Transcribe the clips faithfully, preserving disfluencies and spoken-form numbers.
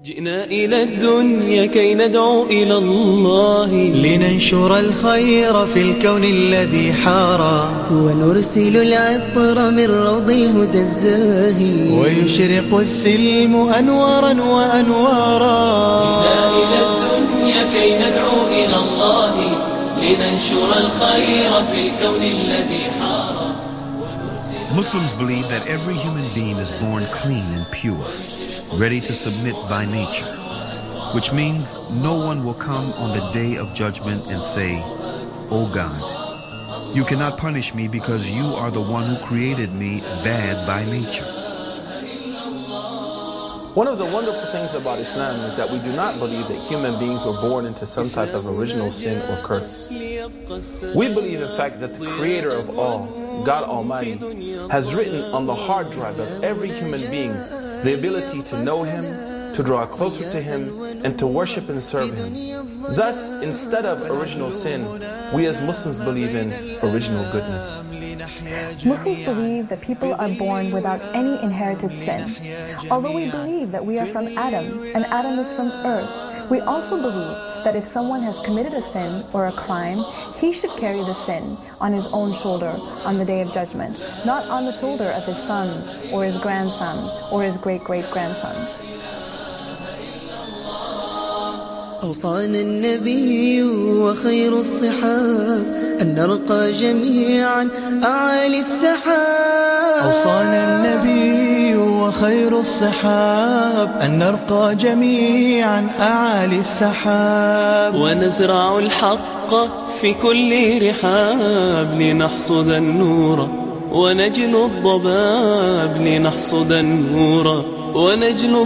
جئنا إلى الدنيا كي ندعو إلى الله، لننشر الخير في الكون الذي حارى، ونرسل العطر من روض الهدى الزاهي، ويشرق السلم أنوارا وأنوارا. جئنا إلى الدنيا كي ندعو إلى الله، لننشر الخير في الكون الذي حارى. Muslims believe that every human being is born clean and pure, ready to submit by nature, which means no one will come on the day of judgment and say, "Oh God, you cannot punish me because you are the one who created me bad by nature." One of the wonderful things about Islam is that we do not believe that human beings were born into some type of original sin or curse. We believe, in fact, that the creator of all, God Almighty, has written on the hard drive of every human being the ability to know Him, to draw closer to Him, and to worship and serve Him. Thus, instead of original sin, we as Muslims believe in original goodness. Muslims believe that people are born without any inherited sin. Although we believe that we are from Adam and Adam is from earth, we also believe that if someone has committed a sin or a crime, he should carry the sin on his own shoulder on the day of judgment, not on the shoulder of his sons or his grandsons or his great-great-grandsons. أوصانا النبي وخير الصحاب أن نرقى جميعا أعالي السحاب. أوصانا النبي وخير الصحاب أن نرقى جميعا أعالي السحاب، ونزرع الحق في كل رحاب لنحصد النور ونجل الضباب، لنحصد النور ونجل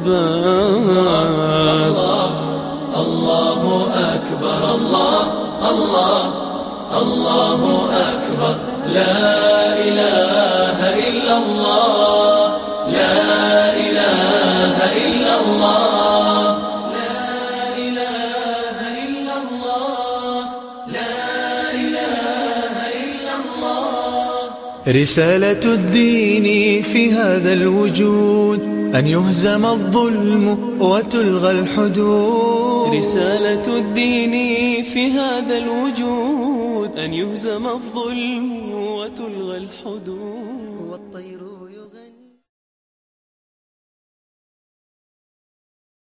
الضباب. الله أكبر، الله الله الله أكبر، لا إله إلا الله، لا إله إلا الله، لا إله إلا الله، لا إله إلا الله. رسالة الدين في هذا الوجود أن يهزم الظلم وتلغى الحدود. رسالة الدين في هذا الوجود أن يهزم الظلم وتلغى الحدود. والطير